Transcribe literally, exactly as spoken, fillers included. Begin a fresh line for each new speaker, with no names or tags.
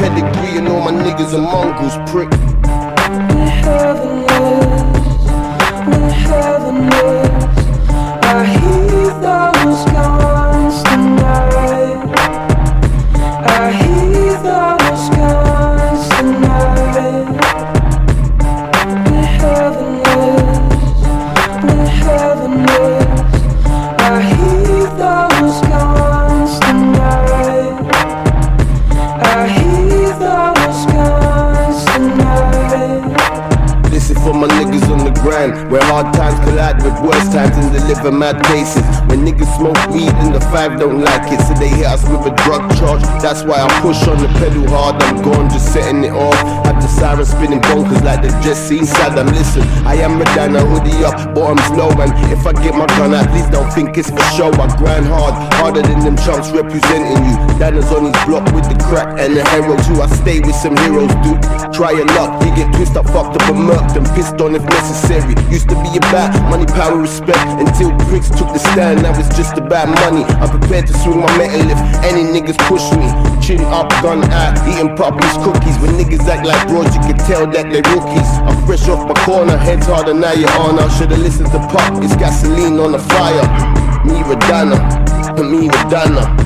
pedigree and all my niggas are mongrels, prick.
When heaven is, when heaven is, I hear those guns tonight. I hear those guns tonight. When heaven is, when heaven is, I hear those guns tonight. I hear those guns tonight.
This is for my niggas on the grind, where hard times collide with worse times and deliver mad cases. When niggas smoke weed and the five don't like it, so they hit us with a drug charge. That's why I push on the pedal hard, I'm gone, just setting it off. Have the siren spinning bonkers like they just seen Saddam. Listen, I am Madonna, hoodie up, bottoms low, and if I get my gun out, please don't think it's for show. I grind hard, harder than them chumps representing you. Dana's on his block with the crack and the hero too. I stay with some heroes, dude. Try your luck, you get twisted up, fucked up and murked and pissed on if necessary. Used to be about money, power, respect, until pricks took the stand. Now it's just about money. I'm prepared to swing my metal if any niggas push me. Chin up, gun out, eating Poppy's cookies. When niggas act like bros, you can tell that they rookies. I'm fresh off my corner, heads harder, now you're on. I should've listened to Pop, it's gasoline on the fire. Me Radana, me Radana.